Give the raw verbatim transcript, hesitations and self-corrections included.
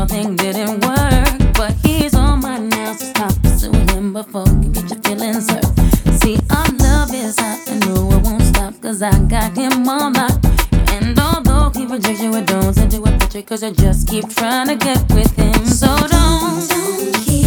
nothing didn't work. But he's on mine now, so stop pursuing him before you get your feelings hurt. See, our love is hot, I know it won't stop, cause I got him on lock. And although he rejects you, it don't send you a picture, cause you just keep trying to get with him. So don't, don't keep